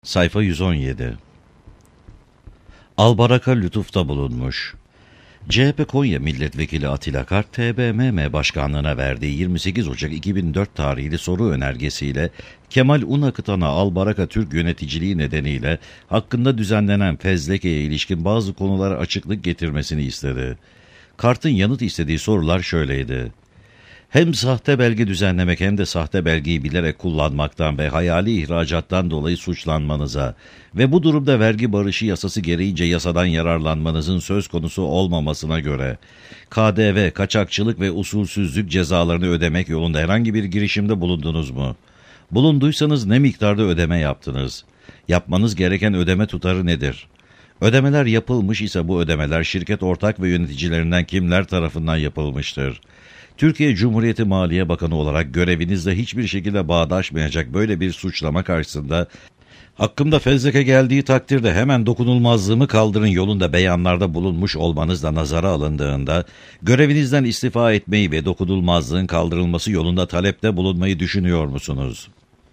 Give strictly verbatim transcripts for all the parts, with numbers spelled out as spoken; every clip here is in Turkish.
Sayfa yüz on yedi. Albaraka lütufta bulunmuş. C H P Konya Milletvekili Atilla Kart, T B M M Başkanlığı'na verdiği yirmi sekiz Ocak iki bin dört tarihli soru önergesiyle Kemal Unakıtan'a Albaraka Türk yöneticiliği nedeniyle hakkında düzenlenen fezlekeye ilişkin bazı konulara açıklık getirmesini istedi. Kart'ın yanıt istediği sorular şöyleydi. Hem sahte belge düzenlemek hem de sahte belgeyi bilerek kullanmaktan ve hayali ihracattan dolayı suçlanmanıza ve bu durumda vergi barışı yasası gereğince yasadan yararlanmanızın söz konusu olmamasına göre K D V, kaçakçılık ve usulsüzlük cezalarını ödemek yolunda herhangi bir girişimde bulundunuz mu? Bulunduysanız ne miktarda ödeme yaptınız? Yapmanız gereken ödeme tutarı nedir? Ödemeler yapılmış ise bu ödemeler şirket ortak ve yöneticilerinden kimler tarafından yapılmıştır? Türkiye Cumhuriyeti Maliye Bakanı olarak görevinizle hiçbir şekilde bağdaşmayacak böyle bir suçlama karşısında hakkımda fezleke geldiği takdirde hemen dokunulmazlığımı kaldırın yolunda beyanlarda bulunmuş olmanız da nazara alındığında görevinizden istifa etmeyi ve dokunulmazlığın kaldırılması yolunda talepte bulunmayı düşünüyor musunuz?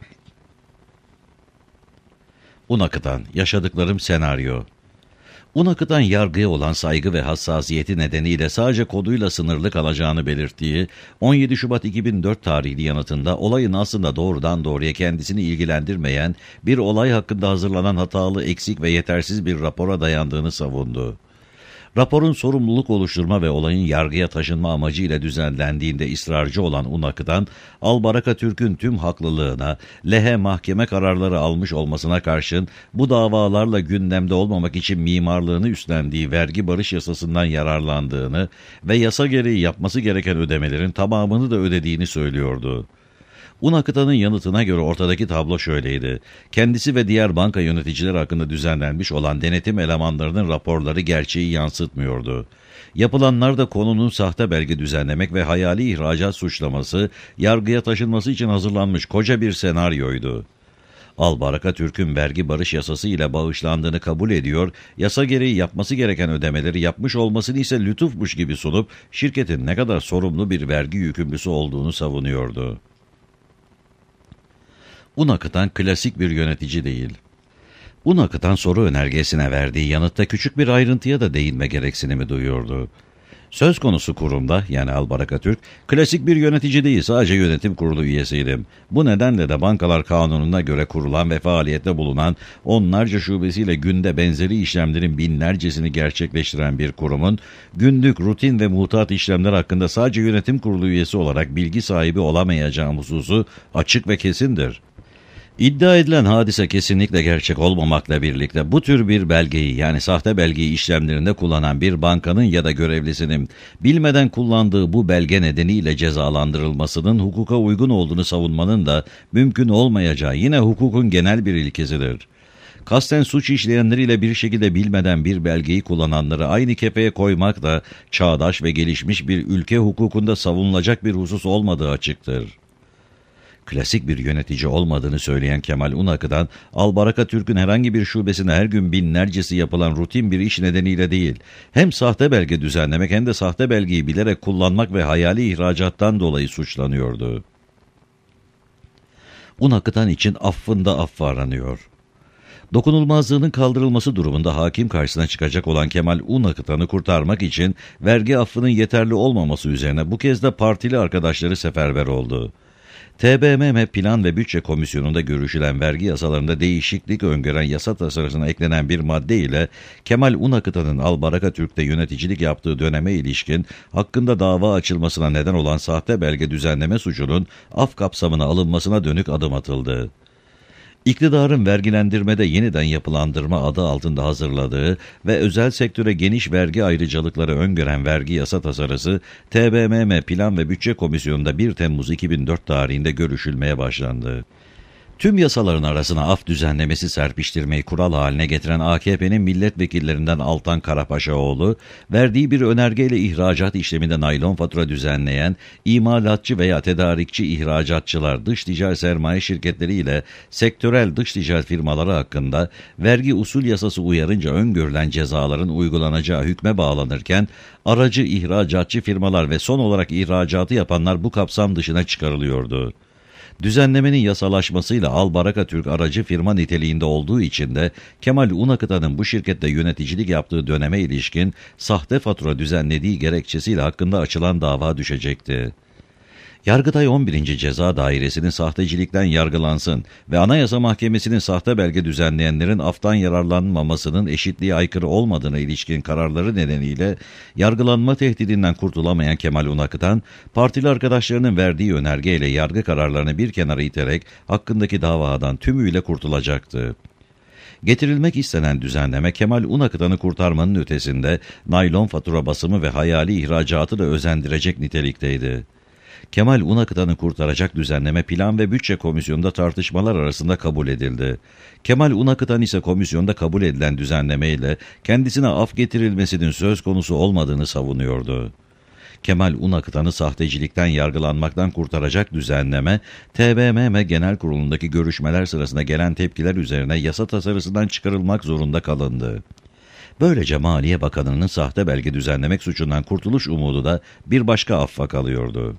Unakıtan, yaşadıklarım senaryo. Unakıtan yargıya olan saygı ve hassasiyeti nedeniyle sadece koduyla sınırlı kalacağını belirttiği on yedi Şubat iki bin dört tarihli yanıtında olayın aslında doğrudan doğruya kendisini ilgilendirmeyen bir olay hakkında hazırlanan hatalı, eksik ve yetersiz bir rapora dayandığını savundu. Raporun sorumluluk oluşturma ve olayın yargıya taşınma amacıyla düzenlendiğinde ısrarcı olan Unakıtan, Albaraka Türk'ün tüm haklılığına, lehe mahkeme kararları almış olmasına karşın bu davalarla gündemde olmamak için mimarlığını üstlendiği vergi barış yasasından yararlandığını ve yasa gereği yapması gereken ödemelerin tamamını da ödediğini söylüyordu. Unakıtan'ın yanıtına göre ortadaki tablo şöyleydi. Kendisi ve diğer banka yöneticileri hakkında düzenlenmiş olan denetim elemanlarının raporları gerçeği yansıtmıyordu. Yapılanlar da konunun sahte belge düzenlemek ve hayali ihracat suçlaması, yargıya taşınması için hazırlanmış koca bir senaryoydu. Albaraka Türk'ün vergi barış yasası ile bağışlandığını kabul ediyor, yasa gereği yapması gereken ödemeleri yapmış olmasını ise lütufmuş gibi sunup şirketin ne kadar sorumlu bir vergi yükümlüsü olduğunu savunuyordu. Unakıtan klasik bir yönetici değil. Unakıtan soru önergesine verdiği yanıtta küçük bir ayrıntıya da değinme gereksinimi duyuyordu. Söz konusu kurumda, yani Albaraka Türk, klasik bir yönetici değil, sadece yönetim kurulu üyesiydim. Bu nedenle de bankalar kanununa göre kurulan ve faaliyette bulunan onlarca şubesiyle günde benzeri işlemlerin binlercesini gerçekleştiren bir kurumun, günlük rutin ve muhtat işlemler hakkında sadece yönetim kurulu üyesi olarak bilgi sahibi olamayacağım hususu açık ve kesindir. İddia edilen hadise kesinlikle gerçek olmamakla birlikte bu tür bir belgeyi, yani sahte belgeyi işlemlerinde kullanan bir bankanın ya da görevlisinin bilmeden kullandığı bu belge nedeniyle cezalandırılmasının hukuka uygun olduğunu savunmanın da mümkün olmayacağı yine hukukun genel bir ilkesidir. Kasten suç işleyenleriyle bir şekilde bilmeden bir belgeyi kullananları aynı kefeye koymak da çağdaş ve gelişmiş bir ülke hukukunda savunulacak bir husus olmadığı açıktır. Klasik bir yönetici olmadığını söyleyen Kemal Unakıtan, Albaraka Türk'ün herhangi bir şubesine her gün binlercesi yapılan rutin bir iş nedeniyle değil, hem sahte belge düzenlemek hem de sahte belgeyi bilerek kullanmak ve hayali ihracattan dolayı suçlanıyordu. Unakıtan için affında affı aranıyor. Dokunulmazlığının kaldırılması durumunda hakim karşısına çıkacak olan Kemal Unakıtan'ı kurtarmak için vergi affının yeterli olmaması üzerine bu kez de partili arkadaşları seferber oldu. T B M M Plan ve Bütçe Komisyonu'nda görüşülen vergi yasalarında değişiklik öngören yasa tasarısına eklenen bir madde ile Kemal Unakıtan'ın Albaraka Türk'te yöneticilik yaptığı döneme ilişkin hakkında dava açılmasına neden olan sahte belge düzenleme suçunun af kapsamına alınmasına dönük adım atıldı. İktidarın vergilendirmede yeniden yapılandırma adı altında hazırladığı ve özel sektöre geniş vergi ayrıcalıkları öngören vergi yasa tasarısı T B M M Plan ve Bütçe Komisyonu'nda bir Temmuz iki bin dört tarihinde görüşülmeye başlandı. Tüm yasaların arasına af düzenlemesi serpiştirmeyi kural haline getiren A K P'nin milletvekillerinden Altan Karapaşaoğlu, verdiği bir önergeyle ihracat işleminde naylon fatura düzenleyen, imalatçı veya tedarikçi ihracatçılar, dış ticaret sermaye şirketleri ile sektörel dış ticaret firmaları hakkında vergi usul yasası uyarınca öngörülen cezaların uygulanacağı hükme bağlanırken, aracı ihracatçı firmalar ve son olarak ihracatı yapanlar bu kapsam dışına çıkarılıyordu. Düzenlemenin yasalaşmasıyla Albaraka Türk aracı firma niteliğinde olduğu için de Kemal Unakıtan'ın bu şirkette yöneticilik yaptığı döneme ilişkin sahte fatura düzenlediği gerekçesiyle hakkında açılan dava düşecekti. Yargıtay on birinci Ceza Dairesi'nin sahtecilikten yargılansın ve Anayasa Mahkemesi'nin sahte belge düzenleyenlerin aftan yararlanmamasının eşitliğe aykırı olmadığına ilişkin kararları nedeniyle yargılanma tehdidinden kurtulamayan Kemal Unakıtan, partili arkadaşlarının verdiği önergeyle yargı kararlarını bir kenara iterek hakkındaki davadan tümüyle kurtulacaktı. Getirilmek istenen düzenleme Kemal Unakıtan'ı kurtarmanın ötesinde naylon fatura basımı ve hayali ihracatı da özendirecek nitelikteydi. Kemal Unakıtan'ı kurtaracak düzenleme Plan ve Bütçe Komisyonu'nda tartışmalar arasında kabul edildi. Kemal Unakıtan ise komisyonda kabul edilen düzenlemeyle kendisine af getirilmesinin söz konusu olmadığını savunuyordu. Kemal Unakıtan'ı sahtecilikten yargılanmaktan kurtaracak düzenleme, T B M M Genel Kurulu'ndaki görüşmeler sırasında gelen tepkiler üzerine yasa tasarısından çıkarılmak zorunda kalındı. Böylece Maliye Bakanı'nın sahte belge düzenlemek suçundan kurtuluş umudu da bir başka affa kalıyordu.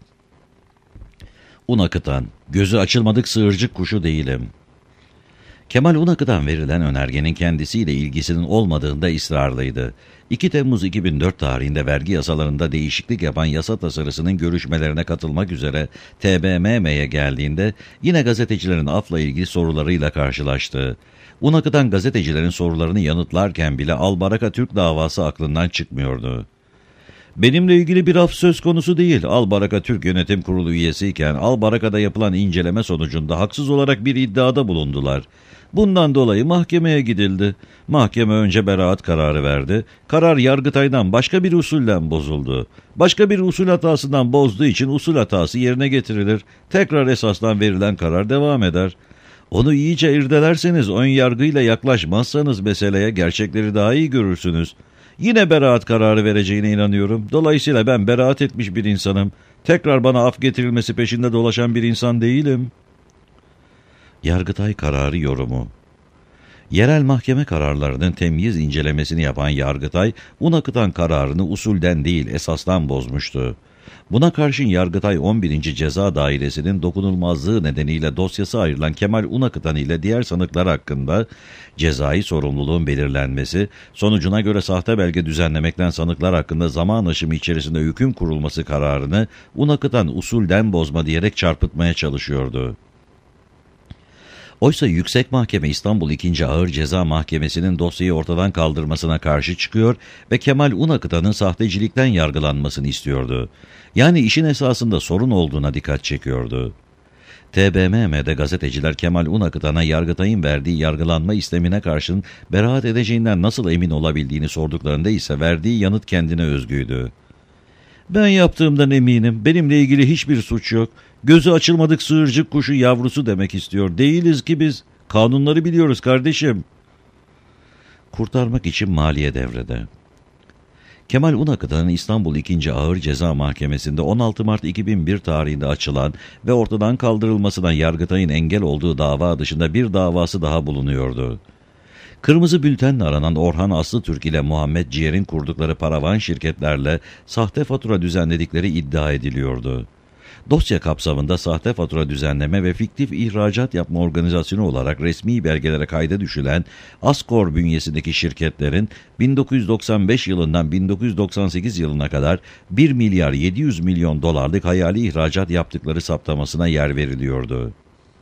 Unakıtan, gözü açılmadık sığırcık kuşu değilim. Kemal Unakıtan verilen önergenin kendisiyle ilgisinin olmadığında ısrarlıydı. iki Temmuz iki bin dört tarihinde vergi yasalarında değişiklik yapan yasa tasarısının görüşmelerine katılmak üzere T B M M'ye geldiğinde yine gazetecilerin afla ilgili sorularıyla karşılaştı. Unakıtan gazetecilerin sorularını yanıtlarken bile Albaraka Türk davası aklından çıkmıyordu. Benimle ilgili bir af söz konusu değil. Albaraka Türk Yönetim Kurulu üyesiyken Albaraka'da yapılan inceleme sonucunda haksız olarak bir iddiada bulundular. Bundan dolayı mahkemeye gidildi. Mahkeme önce beraat kararı verdi. Karar Yargıtay'dan başka bir usulden bozuldu. Başka bir usul hatasından bozduğu için usul hatası yerine getirilir. Tekrar esasdan verilen karar devam eder. Onu iyice irdelerseniz, ön yargıyla yaklaşmazsanız meseleye gerçekleri daha iyi görürsünüz. Yine beraat kararı vereceğine inanıyorum. Dolayısıyla ben beraat etmiş bir insanım. Tekrar bana af getirilmesi peşinde dolaşan bir insan değilim. Yargıtay kararı yorumu. Yerel mahkeme kararlarının temyiz incelemesini yapan Yargıtay, Unakıtan kararını usulden değil esasdan bozmuştu. Buna karşın Yargıtay on birinci Ceza Dairesi'nin dokunulmazlığı nedeniyle dosyası ayrılan Kemal Unakıtan ile diğer sanıklar hakkında cezai sorumluluğun belirlenmesi, sonucuna göre sahte belge düzenlemekten sanıklar hakkında zaman aşımı içerisinde hüküm kurulması kararını Unakıtan usulden bozma diyerek çarpıtmaya çalışıyordu. Oysa Yüksek Mahkeme İstanbul ikinci Ağır Ceza Mahkemesi'nin dosyayı ortadan kaldırmasına karşı çıkıyor ve Kemal Unakıtan'ın sahtecilikten yargılanmasını istiyordu. Yani işin esasında sorun olduğuna dikkat çekiyordu. T B M M'de gazeteciler Kemal Unakıtan'a Yargıtay'ın verdiği yargılanma istemine karşın beraat edeceğinden nasıl emin olabildiğini sorduklarında ise verdiği yanıt kendine özgüydü. Ben yaptığımdan eminim. Benimle ilgili hiçbir suç yok. Gözü açılmadık sığırcık kuşu yavrusu demek istiyor. Değiliz ki biz. Kanunları biliyoruz kardeşim. Kurtarmak için maliye devrede. Kemal Unakıtan'ın İstanbul ikinci Ağır Ceza Mahkemesi'nde on altı Mart iki bin bir tarihinde açılan ve ortadan kaldırılmasına Yargıtay'ın engel olduğu dava dışında bir davası daha bulunuyordu. Kırmızı bültenle aranan Orhan Aslıtürk ile Muhammed Ciğer'in kurdukları paravan şirketlerle sahte fatura düzenledikleri iddia ediliyordu. Dosya kapsamında sahte fatura düzenleme ve fiktif ihracat yapma organizasyonu olarak resmi belgelere kayda düşülen Askor bünyesindeki şirketlerin bin dokuz yüz doksan beş yılından bin dokuz yüz doksan sekiz yılına kadar bir milyar yedi yüz milyon dolarlık hayali ihracat yaptıkları saptamasına yer veriliyordu.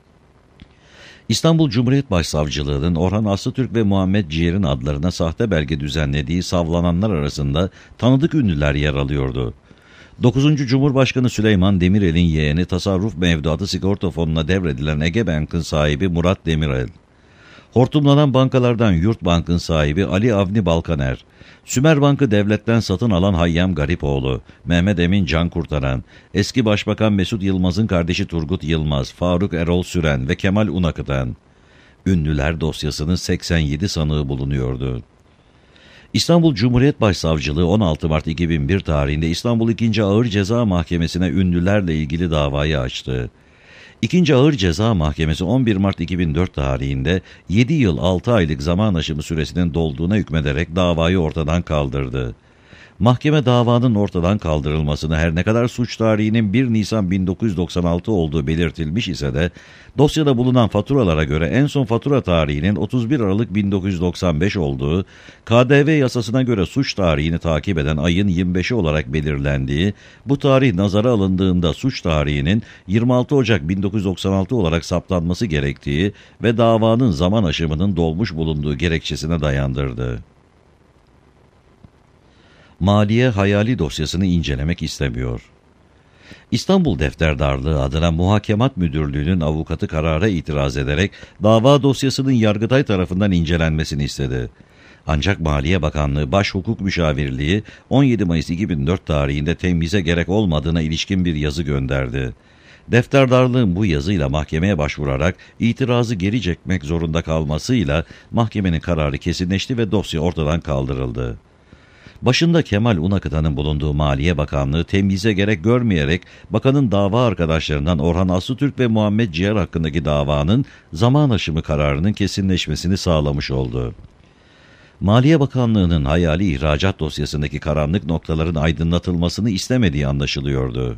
İstanbul Cumhuriyet Başsavcılığı'nın Orhan Aslıtürk ve Muhammed Ciğer'in adlarına sahte belge düzenlediği savlananlar arasında tanıdık ünlüler yer alıyordu. dokuzuncu Cumhurbaşkanı Süleyman Demirel'in yeğeni tasarruf mevduatı sigorta fonuna devredilen Ege Bank'ın sahibi Murat Demirel, hortumlanan bankalardan Yurt Bank'ın sahibi Ali Avni Balkaner, Sümer Bank'ı devletten satın alan Hayyam Garipoğlu, Mehmet Emin Can Kurtaran, eski Başbakan Mesut Yılmaz'ın kardeşi Turgut Yılmaz, Faruk Erol Süren ve Kemal Unakıtan. Ünlüler dosyasının seksen yedi sanığı bulunuyordu. İstanbul Cumhuriyet Başsavcılığı on altı Mart iki bin bir tarihinde İstanbul ikinci Ağır Ceza Mahkemesi'ne ünlülerle ilgili davayı açtı. ikinci Ağır Ceza Mahkemesi on bir Mart iki bin dört tarihinde yedi yıl altı aylık zaman aşımı süresinin dolduğuna hükmederek davayı ortadan kaldırdı. Mahkeme davanın ortadan kaldırılmasını her ne kadar suç tarihinin bir Nisan bin dokuz yüz doksan altı olduğu belirtilmiş ise de dosyada bulunan faturalara göre en son fatura tarihinin otuz bir Aralık bin dokuz yüz doksan beş olduğu, K D V yasasına göre suç tarihini takip eden ayın yirmi beşi olarak belirlendiği, bu tarih nazara alındığında suç tarihinin yirmi altı Ocak bin dokuz yüz doksan altı olarak saptanması gerektiği ve davanın zaman aşımının dolmuş bulunduğu gerekçesine dayandırdı. Maliye hayali dosyasını incelemek istemiyor. İstanbul Defterdarlığı adına Muhakemat Müdürlüğü'nün avukatı karara itiraz ederek dava dosyasının Yargıtay tarafından incelenmesini istedi. Ancak Maliye Bakanlığı Baş Hukuk Müşavirliği on yedi Mayıs iki bin dört tarihinde temyize gerek olmadığına ilişkin bir yazı gönderdi. Defterdarlığın bu yazıyla mahkemeye başvurarak itirazı geri çekmek zorunda kalmasıyla mahkemenin kararı kesinleşti ve dosya ortadan kaldırıldı. Başında Kemal Unakıtan'ın bulunduğu Maliye Bakanlığı temyize gerek görmeyerek bakanın dava arkadaşlarından Orhan Aslıtürk ve Muhammed Ciğer hakkındaki davanın zaman aşımı kararının kesinleşmesini sağlamış oldu. Maliye Bakanlığı'nın hayali ihracat dosyasındaki karanlık noktaların aydınlatılmasını istemediği anlaşılıyordu.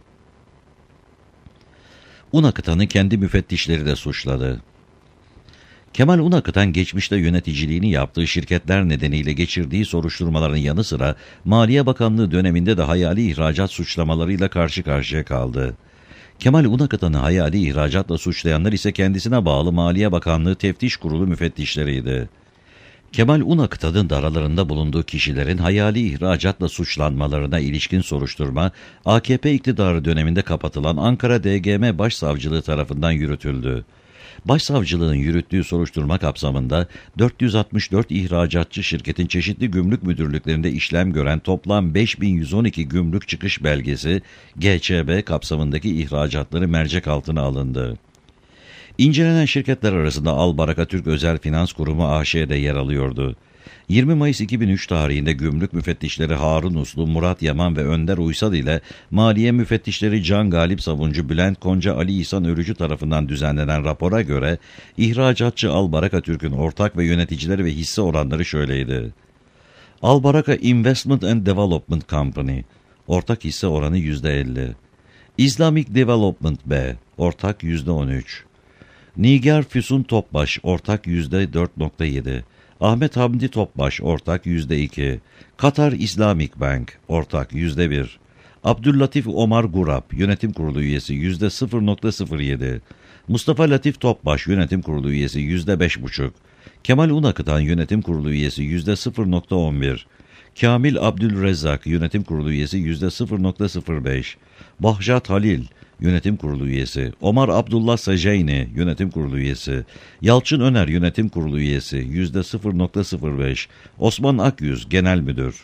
Unakıtan'ı kendi müfettişleri de suçladı. Kemal Unakıtan geçmişte yöneticiliğini yaptığı şirketler nedeniyle geçirdiği soruşturmaların yanı sıra Maliye Bakanlığı döneminde de hayali ihracat suçlamalarıyla karşı karşıya kaldı. Kemal Unakıtan'ı hayali ihracatla suçlayanlar ise kendisine bağlı Maliye Bakanlığı Teftiş Kurulu müfettişleriydi. Kemal Unakıtan'ın da aralarında bulunduğu kişilerin hayali ihracatla suçlanmalarına ilişkin soruşturma, A K P iktidarı döneminde kapatılan Ankara D G M Başsavcılığı tarafından yürütüldü. Başsavcılığın yürüttüğü soruşturma kapsamında dört yüz altmış dört ihracatçı şirketin çeşitli gümrük müdürlüklerinde işlem gören toplam beş bin yüz on iki gümrük çıkış belgesi G Ç B kapsamındaki ihracatları mercek altına alındı. İncelenen şirketler arasında Albaraka Türk Özel Finans Kurumu A Ş de yer alıyordu. yirmi Mayıs iki bin üç tarihinde gümrük müfettişleri Harun Uslu, Murat Yaman ve Önder Uysal ile Maliye müfettişleri Can Galip Savuncu, Bülent Konca, Ali İhsan Örücü tarafından düzenlenen rapora göre ihracatçı Albaraka Türk'ün ortak ve yöneticileri ve hisse oranları şöyleydi. Albaraka Investment and Development Company, ortak hisse oranı yüzde elli. Islamic Development B, ortak yüzde on üç. Nigar Füsun Topbaş, ortak yüzde dört nokta yedi. Ahmet Hamdi Topbaş, ortak yüzde iki. Katar Islamic Bank, ortak yüzde bir. Abdüllatif Omar Gurap, yönetim kurulu üyesi yüzde sıfır nokta sıfır yedi. Mustafa Latif Topbaş, yönetim kurulu üyesi yüzde beş nokta beş. Kemal Unakıtan, yönetim kurulu üyesi yüzde sıfır nokta on bir. Kamil Abdülrezzak, yönetim kurulu üyesi yüzde sıfır nokta sıfır beş. Bahşat Halil, yönetim kurulu üyesi, Omar Abdullah Seceyni, yönetim kurulu üyesi, Yalçın Öner, yönetim kurulu üyesi, yüzde sıfır nokta sıfır beş, Osman Akyüz, genel müdür.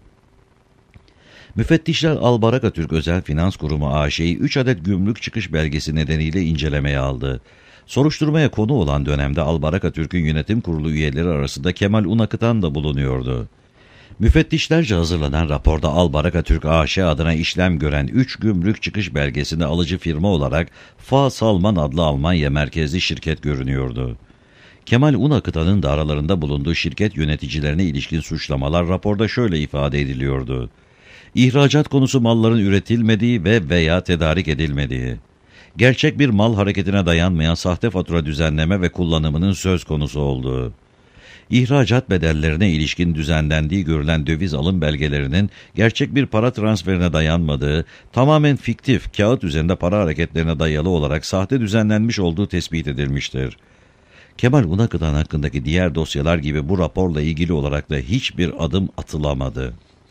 Müfettişler Albaraka Türk Özel Finans Kurumu A Ş'yi üç adet gümrük çıkış belgesi nedeniyle incelemeye aldı. Soruşturmaya konu olan dönemde Albaraka Türk'ün yönetim kurulu üyeleri arasında Kemal Unakıtan da bulunuyordu. Müfettişlerce hazırlanan raporda Albaraka Türk A Ş adına işlem gören üç gümrük çıkış belgesini alıcı firma olarak Fa Salman adlı Almanya merkezli şirket görünüyordu. Kemal Unakıtan'ın da aralarında bulunduğu şirket yöneticilerine ilişkin suçlamalar raporda şöyle ifade ediliyordu. İhracat konusu malların üretilmediği ve veya tedarik edilmediği. Gerçek bir mal hareketine dayanmayan sahte fatura düzenleme ve kullanımının söz konusu olduğu. İhracat bedellerine ilişkin düzenlendiği görülen döviz alım belgelerinin gerçek bir para transferine dayanmadığı, tamamen fiktif, kağıt üzerinde para hareketlerine dayalı olarak sahte düzenlenmiş olduğu tespit edilmiştir. Kemal Unakıtan hakkındaki diğer dosyalar gibi bu raporla ilgili olarak da hiçbir adım atılamadı.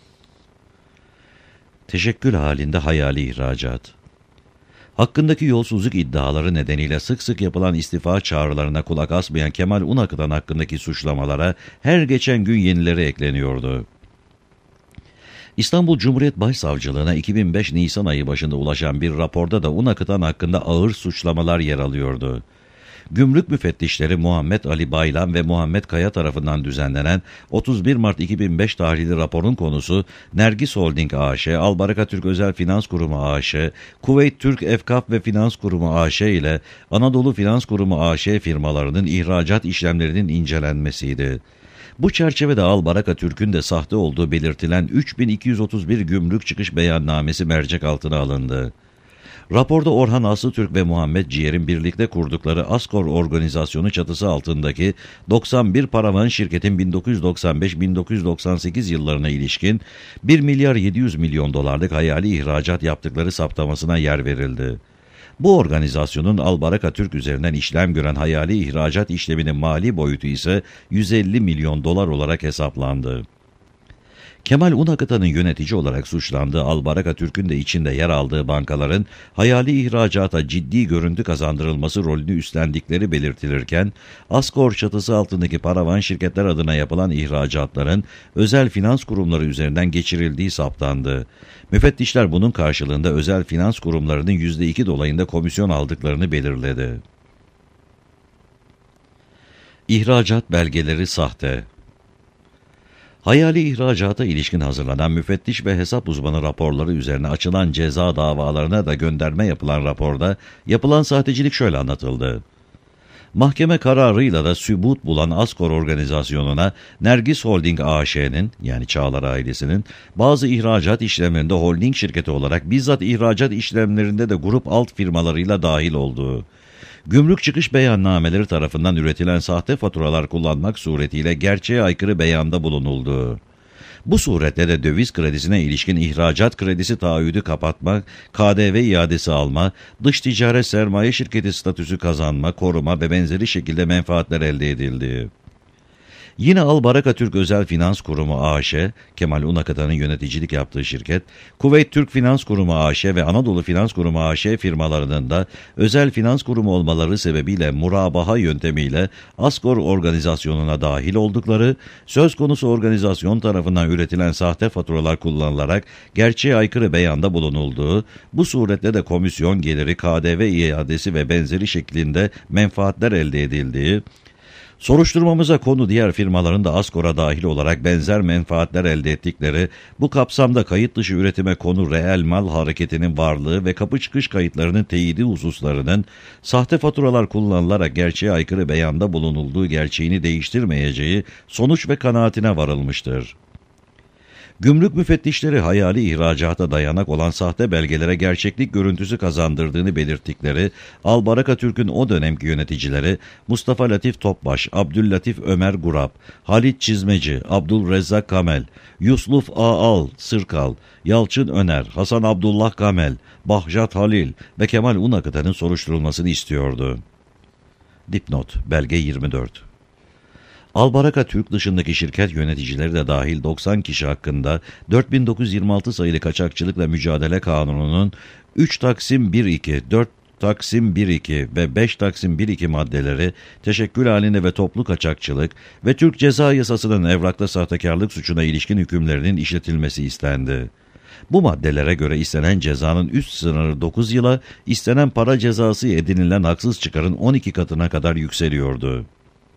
Teşekkül halinde hayali ihracat. Hakkındaki yolsuzluk iddiaları nedeniyle sık sık yapılan istifa çağrılarına kulak asmayan Kemal Unakıtan hakkındaki suçlamalara her geçen gün yenileri ekleniyordu. İstanbul Cumhuriyet Başsavcılığına iki bin beş Nisan ayı başında ulaşan bir raporda da Unakıtan hakkında ağır suçlamalar yer alıyordu. gümrük müfettişleri Muhammed Ali Baylan ve Muhammed Kaya tarafından düzenlenen otuz bir Mart iki bin beş tarihli raporun konusu Nergis Holding A Ş, Albaraka Türk Özel Finans Kurumu A Ş, Kuveyt Türk Efkaf ve Finans Kurumu A Ş ile Anadolu Finans Kurumu A Ş firmalarının ihracat işlemlerinin incelenmesiydi. Bu çerçevede Albaraka Türk'ün de sahte olduğu belirtilen üç bin iki yüz otuz bir gümrük çıkış beyannamesi mercek altına alındı. Raporda Orhan Aslıtürk ve Muhammed Ciyer'in birlikte kurdukları Askor organizasyonu çatısı altındaki doksan bir paravan şirketin bin dokuz yüz doksan beş bin dokuz yüz doksan sekiz yıllarına ilişkin bir milyar yedi yüz milyon dolarlık hayali ihracat yaptıkları saptamasına yer verildi. Bu organizasyonun Albaraka Türk üzerinden işlem gören hayali ihracat işleminin mali boyutu ise yüz elli milyon dolar olarak hesaplandı. Kemal Unakıtan'ın yönetici olarak suçlandığı Albaraka Türk'ün de içinde yer aldığı bankaların hayali ihracata ciddi görüntü kazandırılması rolünü üstlendikleri belirtilirken, Askor çatısı altındaki paravan şirketler adına yapılan ihracatların özel finans kurumları üzerinden geçirildiği saptandı. Müfettişler bunun karşılığında özel finans kurumlarının yüzde iki dolayında komisyon aldıklarını belirledi. İhracat belgeleri sahte. Hayali ihracata ilişkin hazırlanan müfettiş ve hesap uzmanı raporları üzerine açılan ceza davalarına da gönderme yapılan raporda yapılan sahtecilik şöyle anlatıldı. Mahkeme kararıyla da sübut bulan Askor organizasyonuna Nergis Holding A Ş'nin yani Çağlar ailesinin bazı ihracat işlemlerinde holding şirketi olarak bizzat ihracat işlemlerinde de grup alt firmalarıyla dahil olduğu, gümrük çıkış beyannameleri tarafından üretilen sahte faturalar kullanmak suretiyle gerçeğe aykırı beyanda bulunuldu. Bu suretle de döviz kredisine ilişkin ihracat kredisi taahhüdü kapatma, K D V iadesi alma, dış ticaret sermaye şirketi statüsü kazanma, koruma ve benzeri şekilde menfaatler elde edildi. Yine Albaraka Türk Özel Finans Kurumu A Ş, Kemal Unakıtan'ın yöneticilik yaptığı şirket, Kuveyt Türk Finans Kurumu A Ş ve Anadolu Finans Kurumu A Ş firmalarının da özel finans kurumu olmaları sebebiyle murabaha yöntemiyle Askor organizasyonuna dahil oldukları, söz konusu organizasyon tarafından üretilen sahte faturalar kullanılarak gerçeğe aykırı beyanda bulunulduğu, bu suretle de komisyon geliri, K D V iadesi ve benzeri şeklinde menfaatler elde edildiği, soruşturmamıza konu diğer firmaların da Askor'a dahil olarak benzer menfaatler elde ettikleri, bu kapsamda kayıt dışı üretime konu reel mal hareketinin varlığı ve kapı çıkış kayıtlarının teyidi hususlarının sahte faturalar kullanılarak gerçeğe aykırı beyanda bulunulduğu gerçeğini değiştirmeyeceği sonuç ve kanaatine varılmıştır. Gümrük müfettişleri hayali ihracata dayanak olan sahte belgelere gerçeklik görüntüsü kazandırdığını belirttikleri Albaraka Türk'ün o dönemki yöneticileri Mustafa Latif Topbaş, Abdüllatif Ömer Gurab, Halit Çizmeci, Abdülrezzak Kamel, Yusluf Ağal Sırkal, Yalçın Öner, Hasan Abdullah Kamel, Bahjat Halil ve Kemal Unakıtan'ın soruşturulmasını istiyordu. Dipnot, belge yirmi dört. Albaraka Türk dışındaki şirket yöneticileri de dahil doksan kişi hakkında dört bin dokuz yüz yirmi altı sayılı Kaçakçılıkla Mücadele Kanunu'nun üç Taksim bir iki, dört Taksim bir iki ve beş Taksim bir iki maddeleri teşekkül halinde ve toplu kaçakçılık ve Türk Ceza Yasası'nın evrakta sahtekarlık suçuna ilişkin hükümlerinin işletilmesi istendi. Bu maddelere göre istenen cezanın üst sınırı dokuz yıla, istenen para cezası edinilen haksız çıkarın on iki katına kadar yükseliyordu.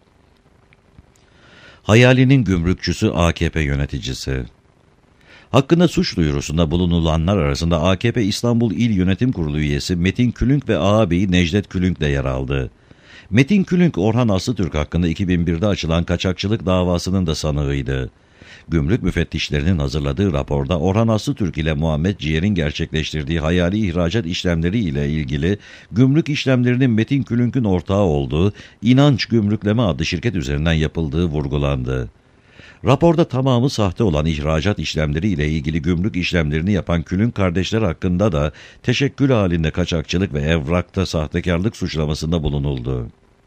Hayalinin gümrükçüsü A K P yöneticisi. Hakkında suç duyurusunda bulunulanlar arasında A K P İstanbul İl Yönetim Kurulu üyesi Metin Külünk ve ağabeyi Necdet Külünk de yer aldı. Metin Külünk, Orhan Aslıtürk hakkında iki bin birde açılan kaçakçılık davasının da sanığıydı. Gümrük müfettişlerinin hazırladığı raporda Orhan Aslıtürk ile Muhammed Ciyer'in gerçekleştirdiği hayali ihracat işlemleri ile ilgili gümrük işlemlerinin Metin Külünk'ün ortağı olduğu İnanç Gümrükleme adlı şirket üzerinden yapıldığı vurgulandı. Raporda tamamı sahte olan ihracat işlemleri ile ilgili gümrük işlemlerini yapan Külünk kardeşler hakkında da teşekkül halinde kaçakçılık ve evrakta sahtekarlık suçlamasında bulunuldu.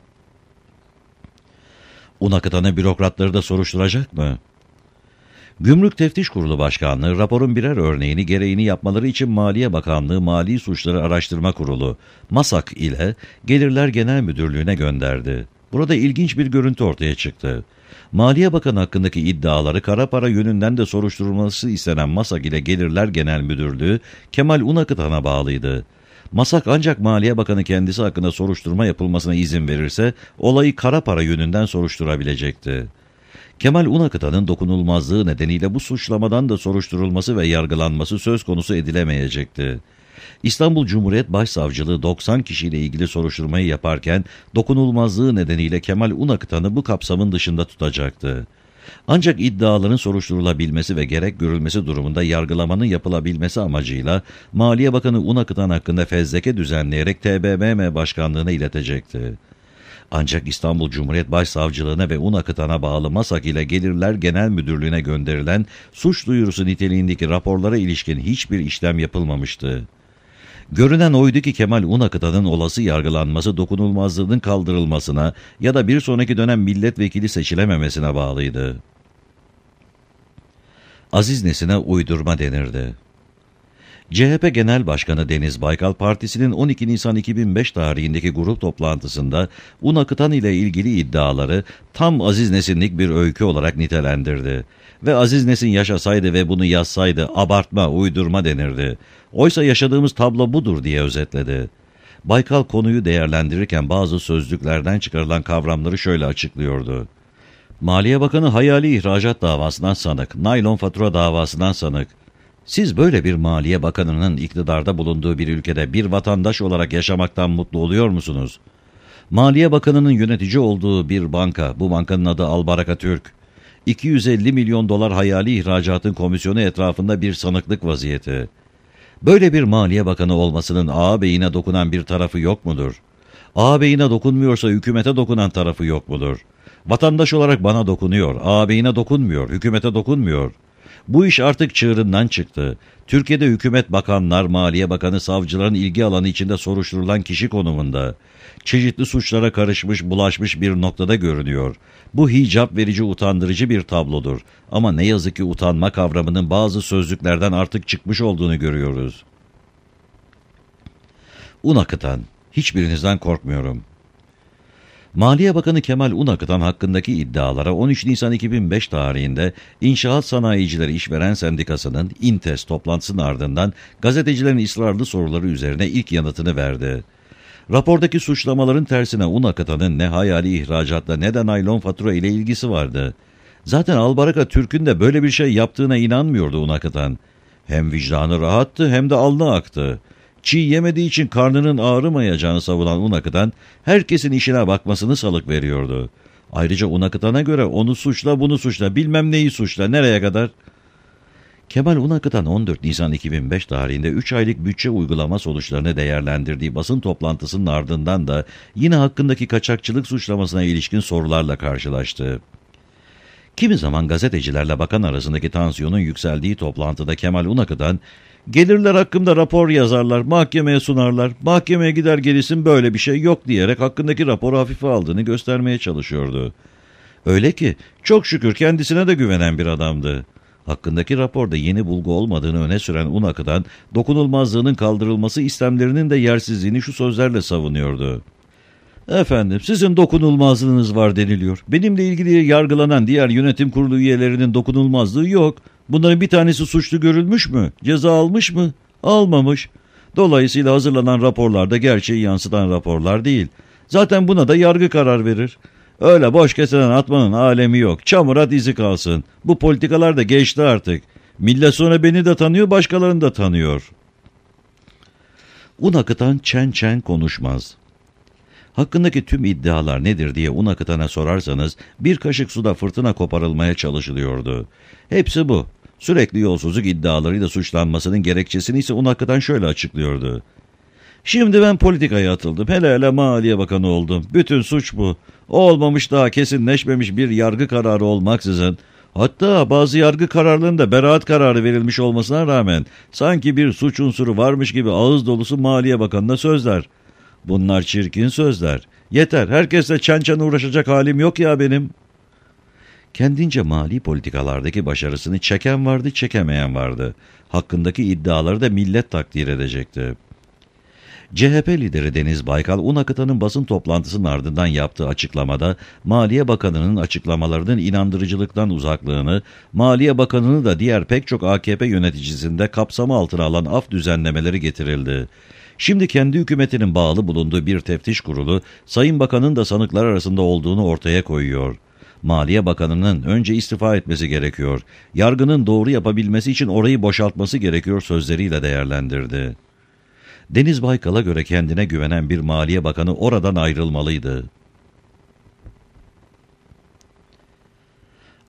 Unakıtan'ın bürokratları da soruşturacak mı? Gümrük Teftiş Kurulu Başkanlığı, raporun birer örneğini gereğini yapmaları için Maliye Bakanlığı Mali Suçları Araştırma Kurulu, MASAK ile Gelirler Genel Müdürlüğü'ne gönderdi. Burada ilginç bir görüntü ortaya çıktı. Maliye Bakanı hakkındaki iddiaları kara para yönünden de soruşturulması istenen MASAK ile Gelirler Genel Müdürlüğü, Kemal Unakıtan'a bağlıydı. Masak ancak Maliye Bakanı kendisi hakkında soruşturma yapılmasına izin verirse olayı kara para yönünden soruşturabilecekti. Kemal Unakıtan'ın dokunulmazlığı nedeniyle bu suçlamadan da soruşturulması ve yargılanması söz konusu edilemeyecekti. İstanbul Cumhuriyet Başsavcılığı doksan kişiyle ilgili soruşturmayı yaparken dokunulmazlığı nedeniyle Kemal Unakıtan'ı bu kapsamın dışında tutacaktı. Ancak iddiaların soruşturulabilmesi ve gerek görülmesi durumunda yargılamanın yapılabilmesi amacıyla Maliye Bakanı Unakıtan hakkında fezleke düzenleyerek T B M M Başkanlığı'na iletecekti. Ancak İstanbul Cumhuriyet Başsavcılığına ve Unakıtan'a bağlı MASAK ile Gelirler Genel Müdürlüğü'ne gönderilen suç duyurusu niteliğindeki raporlara ilişkin hiçbir işlem yapılmamıştı. Görünen oydu ki Kemal Unakıtan'ın olası yargılanması dokunulmazlığının kaldırılmasına ya da bir sonraki dönem milletvekili seçilememesine bağlıydı. Aziz Nesin'e uydurma denirdi. C H P Genel Başkanı Deniz Baykal Partisi'nin on iki Nisan iki bin beş tarihindeki grup toplantısında Unakıtan ile ilgili iddiaları tam Aziz Nesinlik bir öykü olarak nitelendirdi. Ve Aziz Nesin yaşasaydı ve bunu yazsaydı abartma, uydurma denirdi. Oysa yaşadığımız tablo budur diye özetledi. Baykal konuyu değerlendirirken bazı sözlüklerden çıkarılan kavramları şöyle açıklıyordu. Maliye Bakanı hayali ihracat davasından sanık, naylon fatura davasından sanık. Siz böyle bir Maliye Bakanı'nın iktidarda bulunduğu bir ülkede bir vatandaş olarak yaşamaktan mutlu oluyor musunuz? Maliye Bakanı'nın yönetici olduğu bir banka, bu bankanın adı Albaraka Türk, iki yüz elli milyon dolar hayali ihracatın komisyonu etrafında bir sanıklık vaziyeti. Böyle bir Maliye Bakanı olmasının ağabeyine dokunan bir tarafı yok mudur? Ağabeyine dokunmuyorsa hükümete dokunan tarafı yok mudur? Vatandaş olarak bana dokunuyor, ağabeyine dokunmuyor, hükümete dokunmuyor. Bu iş artık çığırından çıktı. Türkiye'de hükümet, bakanlar, Maliye Bakanı, savcıların ilgi alanı içinde soruşturulan kişi konumunda. Çeşitli suçlara karışmış, bulaşmış bir noktada görünüyor. Bu hicap verici, utandırıcı bir tablodur. Ama ne yazık ki utanma kavramının bazı sözlüklerden artık çıkmış olduğunu görüyoruz. Unakıtan, hiçbirinizden korkmuyorum. Maliye Bakanı Kemal Unakıtan hakkındaki iddialara on üç Nisan iki bin beş tarihinde İnşaat Sanayicileri İşveren Sendikası'nın İNTES toplantısının ardından gazetecilerin ısrarlı soruları üzerine ilk yanıtını verdi. Rapordaki suçlamaların tersine Unakıtan'ın ne hayali ihracatla ne de naylon fatura ile ilgisi vardı. Zaten Albaraka Türk'ün de böyle bir şey yaptığına inanmıyordu Unakıtan. Hem vicdanı rahattı hem de alnı aktı. Çiğ yemediği için karnının ağrımayacağını savunan Unakıtan, herkesin işine bakmasını salık veriyordu. Ayrıca Unakıtan'a göre onu suçla, bunu suçla, bilmem neyi suçla, nereye kadar? Kemal Unakıtan on dört Nisan iki bin beş tarihinde üç aylık bütçe uygulama sonuçlarını değerlendirdiği basın toplantısının ardından da yine hakkındaki kaçakçılık suçlamasına ilişkin sorularla karşılaştı. Kimi zaman gazetecilerle bakan arasındaki tansiyonun yükseldiği toplantıda Kemal Unakıtan, gelirler hakkında rapor yazarlar, mahkemeye sunarlar, mahkemeye gider gelisin böyle bir şey yok diyerek hakkındaki raporu hafife aldığını göstermeye çalışıyordu. Öyle ki çok şükür kendisine de güvenen bir adamdı. Hakkındaki raporda yeni bulgu olmadığını öne süren Unakıtan, dokunulmazlığının kaldırılması istemlerinin de yersizliğini şu sözlerle savunuyordu. Efendim, sizin dokunulmazlığınız var deniliyor. Benimle ilgili yargılanan diğer yönetim kurulu üyelerinin dokunulmazlığı yok. Bunların bir tanesi suçlu görülmüş mü? Ceza almış mı? Almamış. Dolayısıyla hazırlanan raporlarda gerçeği yansıtan raporlar değil. Zaten buna da yargı karar verir. Öyle boş keseden atmanın alemi yok. Çamur at izi kalsın. Bu politikalar da geçti artık. Millet sonra beni de tanıyor, başkalarını da tanıyor. Unakıtan çen çen konuşmaz. Hakkındaki tüm iddialar nedir diye Unakıtan'a sorarsanız bir kaşık suda fırtına koparılmaya çalışılıyordu. Hepsi bu. Sürekli yolsuzluk iddialarıyla suçlanmasının gerekçesini ise Unakıtan şöyle açıklıyordu. Şimdi ben politikaya atıldım. Hele hele Maliye Bakanı oldum. Bütün suç bu. Olmamış, daha kesinleşmemiş bir yargı kararı olmaksızın, hatta bazı yargı kararlarında beraat kararı verilmiş olmasına rağmen sanki bir suç unsuru varmış gibi ağız dolusu Maliye Bakanı'na sözler. Bunlar çirkin sözler. Yeter, herkesle çen çen uğraşacak halim yok ya benim. Kendince mali politikalardaki başarısını çeken vardı, çekemeyen vardı. Hakkındaki iddiaları da millet takdir edecekti. C H P lideri Deniz Baykal, Un Akıtan'ın basın toplantısının ardından yaptığı açıklamada, Maliye Bakanı'nın açıklamalarının inandırıcılıktan uzaklığını, Maliye Bakanı'nı da diğer pek çok A K P yöneticisinde kapsamı altına alan af düzenlemeleri getirildi. Şimdi kendi hükümetinin bağlı bulunduğu bir teftiş kurulu, Sayın Bakan'ın da sanıklar arasında olduğunu ortaya koyuyor. Maliye Bakanı'nın önce istifa etmesi gerekiyor, yargının doğru yapabilmesi için orayı boşaltması gerekiyor sözleriyle değerlendirdi. Deniz Baykal'a göre kendine güvenen bir Maliye Bakanı oradan ayrılmalıydı.